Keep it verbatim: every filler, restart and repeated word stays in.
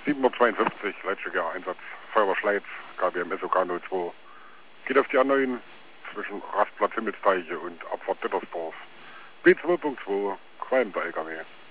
siebenhundertzweiundfünfzig, Leitstückjahr, Einsatz, Feuerwehr Schleiz, K B M S O K null zwei. Geht auf die A neun zwischen Rastplatz Himmelsteiche und Abfahrt Dittersdorf. B zwei Punkt zwei, qualmender L K W.